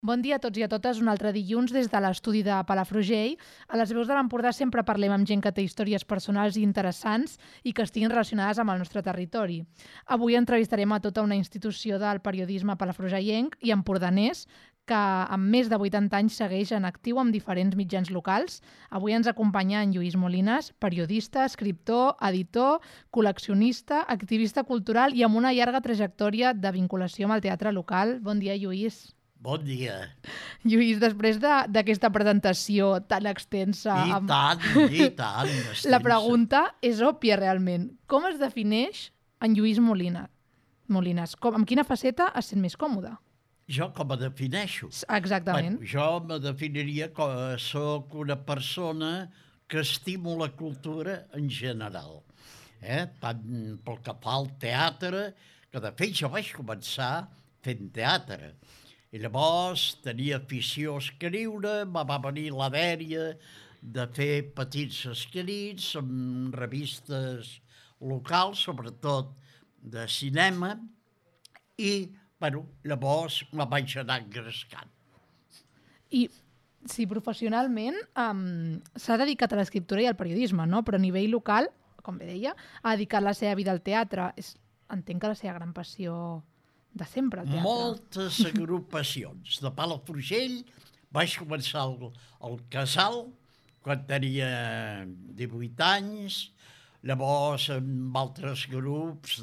Bon dia a tots i a totes, un altre dilluns des de l'estudi de Palafrugell. A les veus de l'Empordà sempre parlem amb gent que té històries personals i interessants i que estiguin relacionades amb el nostre territori. Avui entrevistarem a tota una institució del periodisme palafrugellenc i empordanès que amb més de 80 anys segueix en actiu amb diferents mitjans locals. Avui ens acompanya en Lluís Molinas, periodista, escriptor, editor, col·leccionista, activista cultural i amb una llarga trajectòria de vinculació amb el teatre local. Bon dia, Lluís. Bon dia. Lluís, després d'aquesta presentació tan extensa... I tant, extensa. La pregunta és òbvia, realment. Com es defineix en Lluís Molinas? Amb quina faceta es sent més còmode? Jo com me defineixo? Exactament. Bueno, jo me definiria com soc una persona que estimo la cultura en general. Tant pel que fa al teatre, que de fet jo vaig començar fent teatre. I llavors tenia afició a escriure, me va venir la dèria de fer petits escrits en revistes locals, sobretot de cinema, i, llavors me vaig anar engrescant. I sí, professionalment s'ha dedicat a l'escriptura i al periodisme, no? Però a nivell local, com bé deia, ha dedicat la seva vida al teatre. Entenc que la seva gran passió de sempre, el teatre. Moltes agrupacions. De Palafrugell vaig començar al Casal quan tenia 18 anys, llavors amb altres grups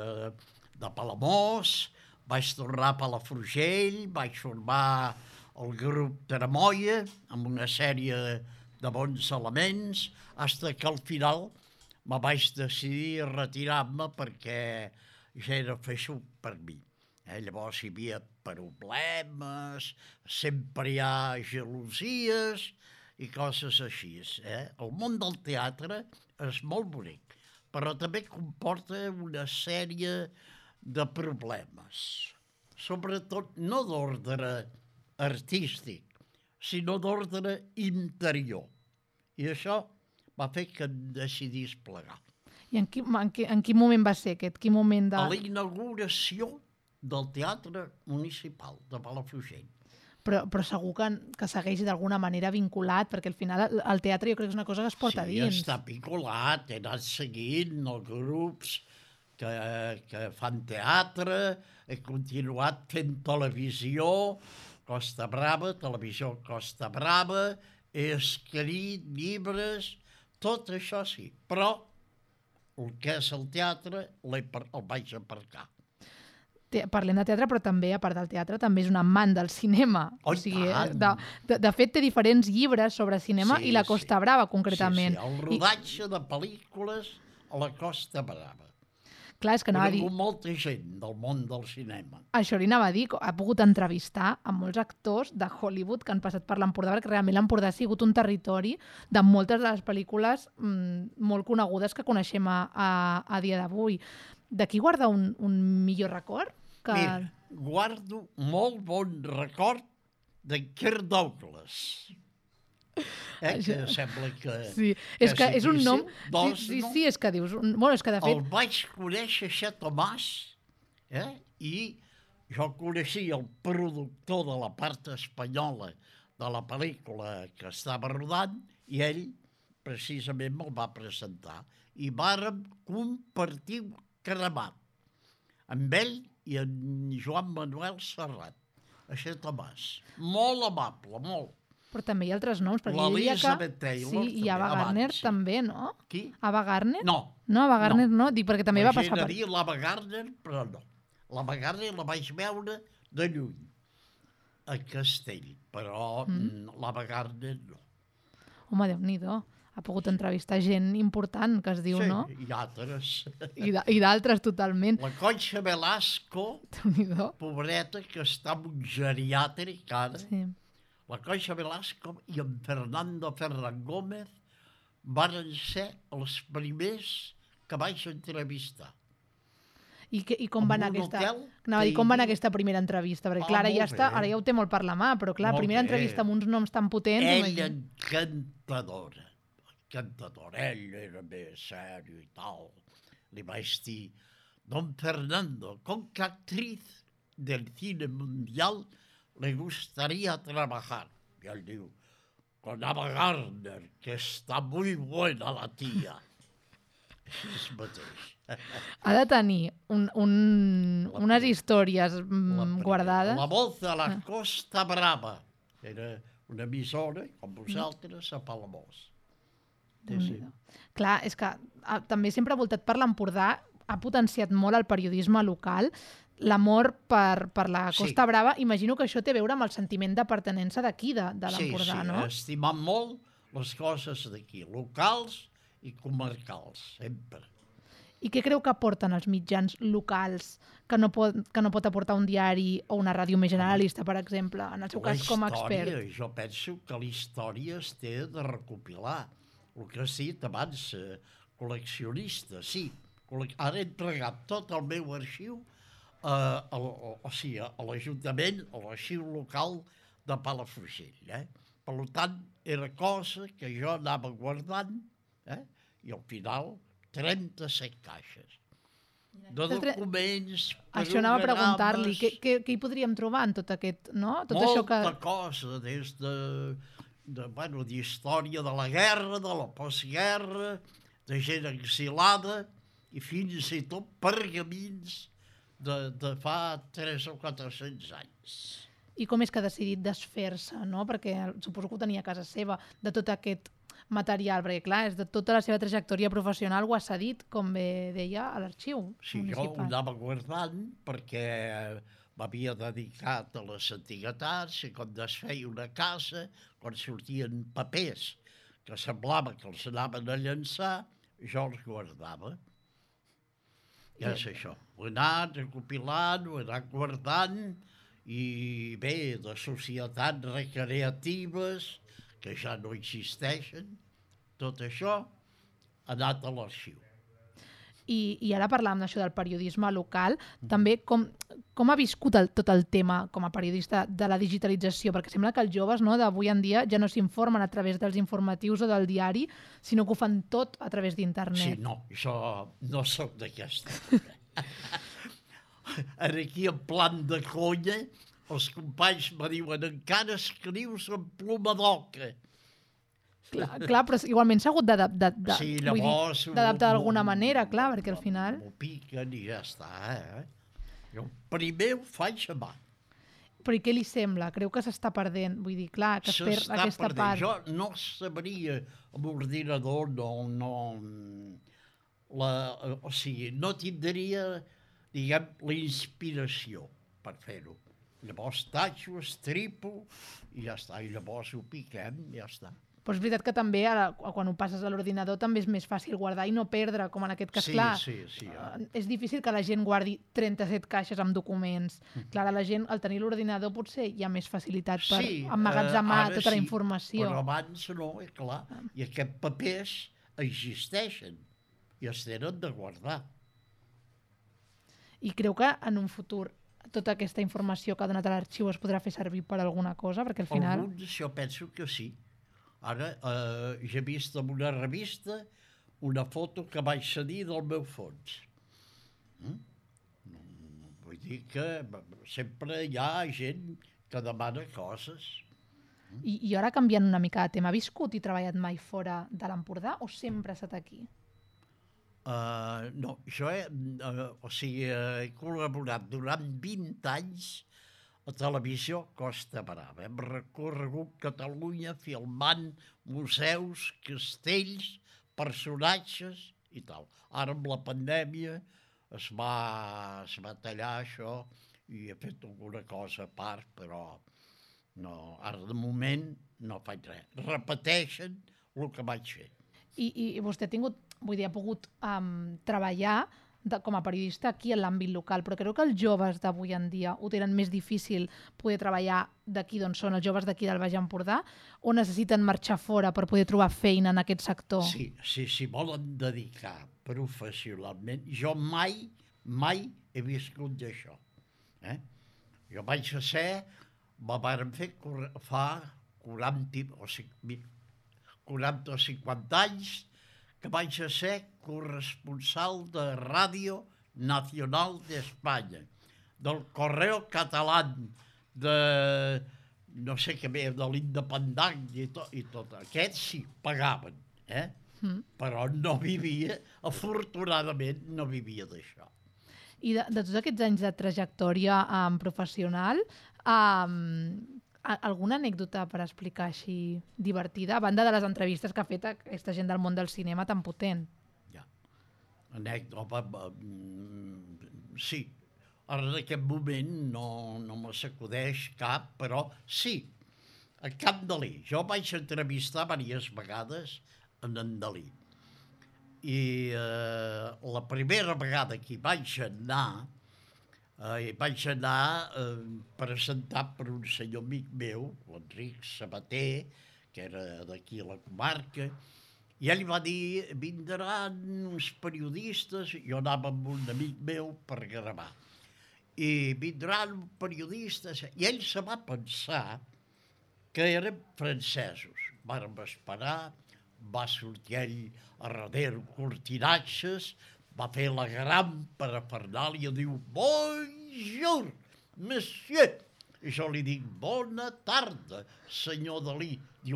de Palamós, vaig tornar a Palafrugell, vaig formar el grup Taramoia amb una sèrie de bons elements, fins que al final me vaig decidir retirar-me perquè ja era feixuc per mi. Llavors hi havia problemes, sempre hi ha gelosies i coses així. El món del teatre és molt bonic, però també comporta una sèrie de problemes, sobretot no d'ordre artístic, sinó d'ordre interior. I això va fer que em decidís plegar. I en quin moment va ser aquest? Quin moment de... A la inauguració del Teatre Municipal de Palafrugell. Però segur que segueix d'alguna manera vinculat, perquè al final el teatre jo crec que és una cosa que es porta dins. Sí, està vinculat, he anat seguint els grups que fan teatre, he continuat fent televisió, Costa Brava, televisió Costa Brava, he escrit llibres, tot això sí, però el que és el teatre el vaig aparcar. Parlem de teatre, però també, a part del teatre, també és un amant del cinema. Oh, o sigui, de fet, té diferents llibres sobre cinema i la Costa Brava, concretament. Sí, el rodatge de pel·lícules a la Costa Brava. Clar, és que anava a dir... molta gent del món del cinema. Això li anava a dir, ha pogut entrevistar a molts actors de Hollywood que han passat per l'Empordà, perquè realment l'Empordà ha sigut un territori de moltes de les pel·lícules molt conegudes que coneixem a dia d'avui. D'aquí guarda un millor record? Mira, guardo molt bon record de Kirk Douglas. Que sembla que... Sí, és que és un nom... Sí, és que dius... Bueno, és que de fet... El vaig conèixer a Tomàs, i jo coneixia el productor de la part espanyola de la pel·lícula que estava rodant i ell precisament me'l va presentar. I vàrem compartir cremat amb ell i en Joan Manuel Serrat, a Tomàs. Molt amable, molt. Però també hi ha altres noms. L'Elizabeth Taylor. Sí, i Ava Gardner també, no? Qui? Ava Gardner? No. No, Ava Gardner no. Dic perquè també va passar per... l'Ava Gardner, però no. L'Ava Gardner la vaig veure de lluny, a Castell, però l'Ava Gardner no. Home, Déu-n'hi-do. Ha pogut entrevistar gent important, que es diu, no? Sí, i altres. I d'altres, totalment. La Concha Velasco, pobreta, que està en un geriàtric ara. Sí. La Concha Velasco i en Fernando Ferran Gómez van ser els primers que vaig entrevistar. I com va anar aquesta primera entrevista? Perquè clar, ara ja ho té molt per la mà, però clar, primera entrevista amb uns noms tan potents... Ella encantadora. Ell era més serio i tal. Li vaig dir, don Fernando, con que actriz del cine mundial le gustaría trabajar. I ell diu, con Ava Gardner, que està muy buena la tía. Així mateix. Ha de tenir unes històries guardades. La Voz de la Costa Brava. Era una emissora, com vosaltres, a Palamós. Sí. Clar, és que també sempre ha voltat per l'Empordà, ha potenciat molt el periodisme local, l'amor per la Costa Brava. Imagino que això té a veure amb el sentiment de pertinença d'aquí, de l'Empordà, no? Sí, estimant molt les coses d'aquí, locals i comarcals, sempre. I què creu que aporten els mitjans locals que no pot aportar un diari o una ràdio més generalista, per exemple, en el seu cas com a expert? Jo penso que la història es té de recopilar. El que has dit abans, col·leccionista, sí. Ara he entregat tot el meu arxiu a l'Ajuntament, a l'arxiu local de Palafrugell. Per tant, era cosa que jo anava guardant i al final 37 caixes de documents, això anava a preguntar-li, què hi podríem trobar en tot aquest, no? Molta cosa, des d'història de la guerra, de la postguerra, de gent exilada i fins i tot pergamins de fa 300 o 400 anys. I com és que ha decidit desfer-se, no? Perquè suposo que ho tenia a casa seva, de tot aquest material, perquè clar, és de tota la seva trajectòria professional ho ha cedit, com bé deia, a l'arxiu municipal. Jo ho anava guardant perquè m'havia dedicat a les antiguitats i quan desfeia una casa, quan sortien papers que semblava que els anaven a llançar, jo els guardava. I és això. Ho he anat recopilant, ho he anat guardant i bé, de societats recreatives que ja no existeixen, tot això ha anat a l'arxiu. I ara parlàvem d'això del periodisme local, també com ha viscut tot el tema com a periodista de la digitalització? Perquè sembla que els joves d'avui en dia ja no s'informen a través dels informatius o del diari, sinó que ho fan tot a través d'internet. Sí, no, jo no soc d'aquesta. Ara aquí, en plan de conya, els companys me diuen encara escrius amb pluma d'oca. Clar, però igualment s'ha hagut d'adaptar d'alguna manera, clar, perquè al final... M'ho piquen i ja està, Jo primer ho faig a mà. Però i què li sembla? Creu que s'està perdent? Vull dir, clar, que es perd aquesta part. Jo no sabria amb ordinador, o sigui, no tindria, diguem, la inspiració per fer-ho. Llavors tatxo, estripo i ja està. I llavors ho piquem i ja està. Però és veritat que també, quan ho passes a l'ordinador, també és més fàcil guardar i no perdre, com en aquest cas. Clar, és difícil que la gent guardi 37 caixes amb documents. Clar, la gent, al tenir l'ordinador, potser hi ha més facilitat per emmagatzemar tota la informació. Però abans no, clar. I aquests papers existeixen i es tenen de guardar. I creu que en un futur tota aquesta informació que ha donat a l'arxiu es podrà fer servir per alguna cosa? Perquè al final... Alguns, jo penso que sí. Ara, ja he vist en una revista una foto que vaig cedir del meu fons. Vull dir que sempre hi ha gent que demana coses. I ara canviant una mica de tema, ha viscut i treballat mai fora de l'Empordà o sempre ha estat aquí? No, jo he col·laborat durant 20 anys a Televisió Costa Brava. Hem recorregut Catalunya filmant museus, castells, personatges i tal. Ara amb la pandèmia es va tallar això i he fet alguna cosa a part, però no, ara de moment no faig res. Repeteixen el que vaig fer. I vostè ha pogut treballar com a periodista aquí en l'àmbit local, però creu que els joves d'avui en dia ho tenen més difícil poder treballar d'aquí d'on són els joves d'aquí del Baix Empordà o necessiten marxar fora per poder trobar feina en aquest sector? Sí, si volen dedicar professionalment. Jo mai he viscut d'això. Jo vaig me varen fer fa 40 o 50 anys que vaig ser corresponsal de Ràdio Nacional d'Espanya, del Correo Catalán, de no sé què més, de l'independent i tot. Aquests sí, pagaven, però no vivia, afortunadament no vivia d'això. I de tots aquests anys de trajectòria professional, alguna anècdota per explicar així divertida, a banda de les entrevistes que ha fet aquesta gent del món del cinema tan potent? Ja. Anècdota, sí. Ara en aquest moment no me s'acudeix cap, però sí, a Can Dalí. Jo vaig entrevistar diverses vegades en Dalí. I la primera vegada que hi vaig anar presentat per un senyor amic meu, l'Enric Sabater, que era d'aquí a la comarca, i ell va dir, vindran uns periodistes, jo anava amb un amic meu per gravar, i vindran periodistes, i ell se va pensar que eren francesos. Vàrem esperar, va sortir ell a darrere cortinatges, va fer la gran parafernàlia, diu, bonjour, monsieur. I jo li dic, bona tarda, senyor Dalí. Diu,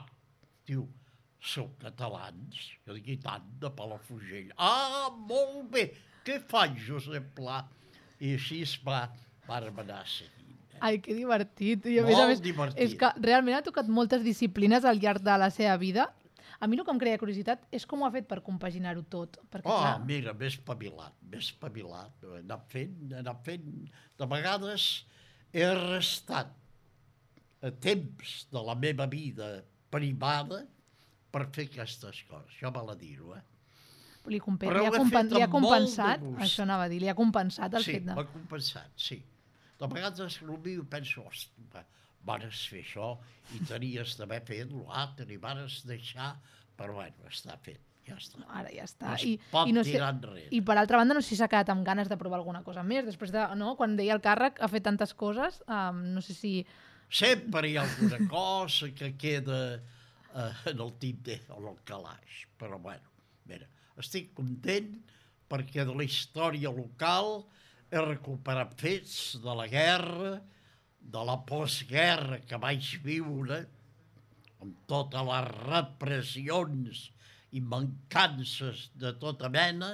sou catalans? Jo dic, i tant, de Palafrugell. Ah, molt bé, què fa Josep Pla? I així vàrem anar seguint. Ai, que divertit. I Molt a més, divertit. és que realment ha tocat moltes disciplines al llarg de la seva vida. A mi el que em creia curiositat és com ho ha fet per compaginar-ho tot. Perquè, clar... Mira, m'he espavilat. He anat fent. De vegades he restat a temps de la meva vida privada per fer aquestes coses. Això val a dir-ho, Li ha compensat, això anava a dir, li ha compensat el fet de... Sí, m'ha compensat, sí. De vegades ho penso, ostres, vares fer això i tenies d'haver fet l'altre i vares deixar, però bueno, està fet, ja està. Ara ja està. No es pot tirar enrere. I per altra banda, no sé si s'ha quedat amb ganes de provar alguna cosa més. Després de, no, quan deia el càrrec, ha fet tantes coses, no sé si... Sempre hi ha alguna cosa que queda en el tinter o en el calaix, però bueno, mira, estic content perquè de la història local he recuperat fets de la guerra, de la postguerra que vaig viure, amb totes les repressions i mancances de tota mena,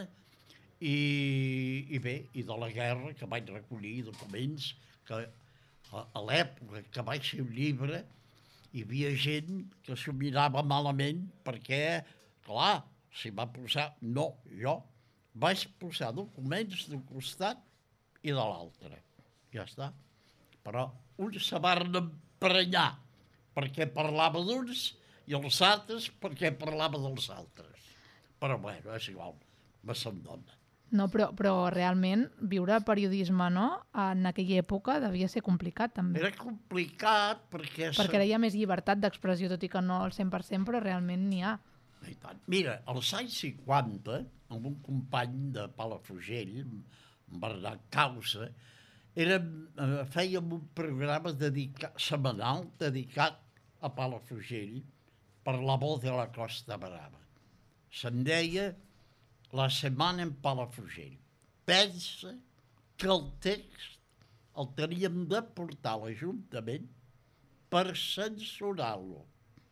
i bé, i de la guerra que vaig recollir documents que a l'època que vaig fer un llibre hi havia gent que s'ho mirava malament perquè, clar, s'hi va posar... No, jo vaig posar documents d'un costat i de l'altre. Ja està. Però uns se van emprenyar perquè parlava d'uns i els altres perquè parlava dels altres. Però bueno, és igual, me se'n dona. No, però realment viure el periodisme, no?, en aquella època devia ser complicat, també. Era complicat perquè... Perquè hi ha més llibertat d'expressió, tot i que no al 100%, però realment n'hi ha. I tant. Mira, als anys 50, amb un company de Palafrugell, en Bernat Causa, fèiem un programa setmanal dedicat a Palafrugell per la Voz de la Costa Brava. Se'n deia La Setmana en Palafrugell. Pensa que el text el teníem de portar a l'Ajuntament per censurar-lo.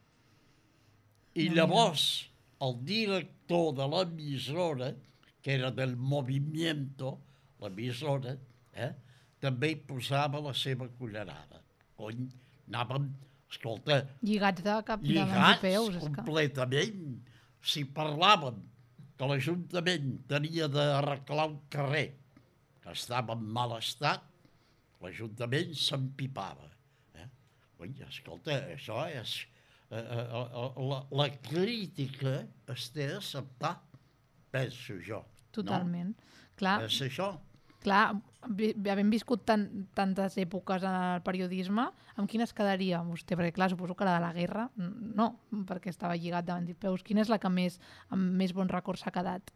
I llavors el director de l'emissora, que era del Movimiento, l'emissora, també hi posava la seva cullerada. Cony, anàvem, escolta... Lligats de cap de mans i peus. Lligats completament. Si parlàvem que l'Ajuntament tenia d'arreglar un carrer que estava en mal estat, l'Ajuntament s'empipava. Cony, escolta, això és... la crítica es té d'acceptar, penso jo. Totalment. No? Clar, és això. Clar, havent viscut tantes èpoques en el periodisme, amb quines quedaria vostè? Perquè clar, suposo que la de la guerra, no, perquè estava lligat davant i peus. Quina és la que amb més bon record s'ha quedat?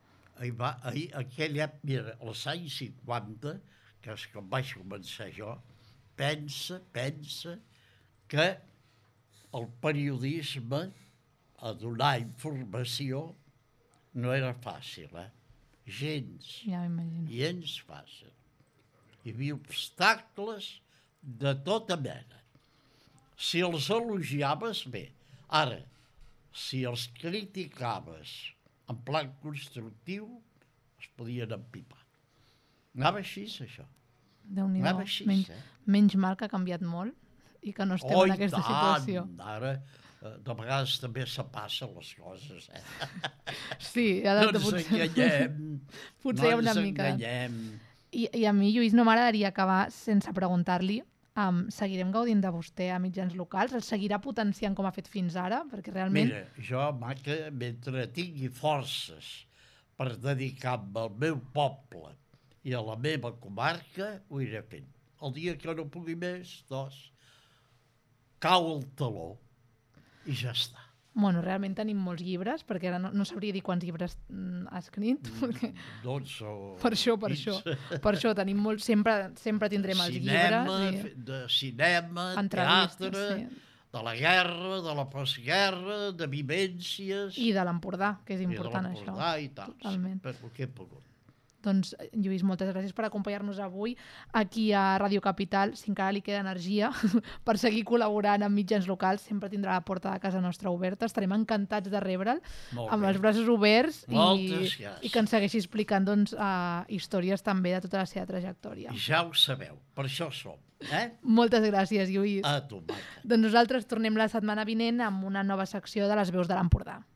Mira, als anys 50, que és quan vaig començar jo, pensa que el periodisme, a donar informació, no era fàcil, gens. Ja m'imagino. Gens fàcil. Hi havia obstacles de tota mena. Si els elogiaves, bé. Ara, si els criticaves en plan constructiu, es podien empipar. Anava així, això. Déu-n'hi-do. Anava així, Menys mal que ha canviat molt i que no estem en aquesta situació. Ara, de vegades també se passen les coses, Sí, No ens enganyem. Potser hi ha una mica. I a mi, Lluís, no m'agradaria acabar sense preguntar-li seguirem gaudint de vostè a mitjans locals? El seguirà potenciant com ha fet fins ara? Perquè realment... Mira, jo, maca, mentre tingui forces per dedicar-me al meu poble i a la meva comarca, ho iré fent. El dia que no pugui més, doncs, cau el taló i ja està. Bueno, realment tenim molts llibres, perquè ara no sabria dir quants llibres ha escrit. Perquè... 12 o... Per això tenim molts, sempre tindrem els llibres. De cinema, teatre, de la guerra, de la postguerra, de vivències... I de l'Empordà, que és important, això. I de l'Empordà i tal, totalment. per el que he pogut. Doncs, Lluís, moltes gràcies per acompanyar-nos avui aquí a Ràdio Capital. Si encara li queda energia per seguir col·laborant amb mitjans locals, sempre tindrà la porta de casa nostra oberta. Estarem encantats de rebre'l amb els braços oberts i que ens segueixi explicant doncs, històries també de tota la seva trajectòria. Ja ho sabeu, per això som. Moltes gràcies, Lluís. A tu, Maca. Doncs nosaltres tornem la setmana vinent amb una nova secció de les veus de l'Empordà.